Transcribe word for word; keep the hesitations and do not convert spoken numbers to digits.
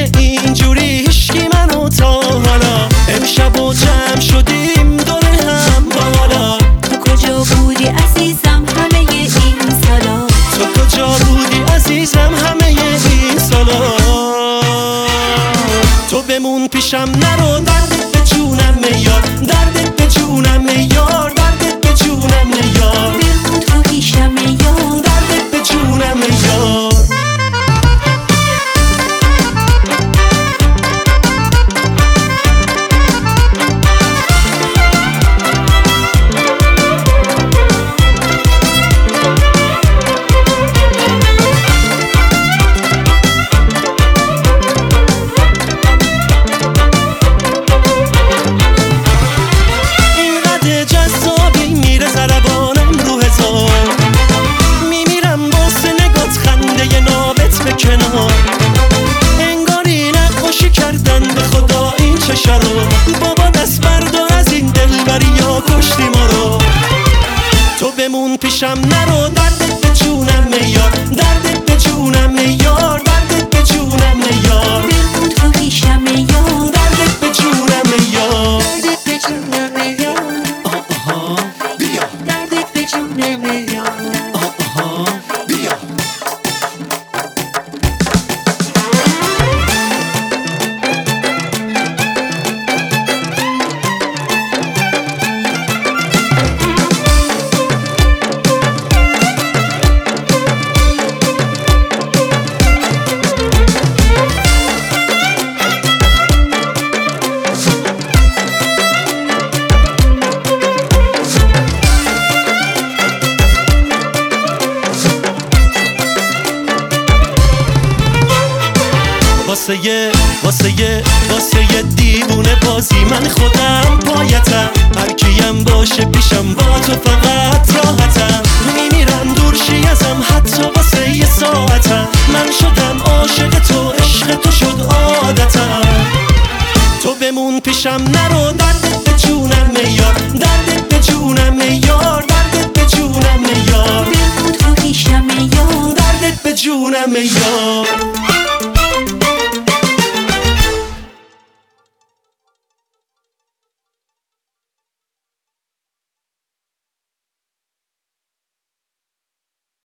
اینجوری هیشکی منو تا حالا. امشب و جمع شدیم دور هم بالا. تو کجا بودی عزیزم همه این سالا؟ تو کجا بودی عزیزم همه این سالا؟ تو بمون پیشم نرو، دردت به جونم میار، دردت به جونم میار، دردت به جونم میار. بمون تو پیشم میار، دردت به جونم میار. انگاری نقاشی کردن به خدا این چشا رو. بابا دست بردار از این دلبری یا کشتی ما رو. تو بمون پیشم نرو، دردت به جونم میار، دردت به جونم میار، دردت به جونم میار. بمون تو پیشم میار، دردت به جونم میار، دردت به جونم میار. آها بیا، دردت به جونم میار. آها بیا. واسه یه واسه یه واسه یه دیوونه بازی من خودم پایتم. هر کیم باشه پیشم با تو فقط راحتم. میمیرم دور شی ازم حتی واسه یه ساعتم. من شدم عاشق تو، عشق تو شد عادتم. تو بمون پیشم نرو، دردت به جونم میار، دردت به جونم میار، دردت به جونم میار. بمون تو پیشم میار، دردت به جونم میار.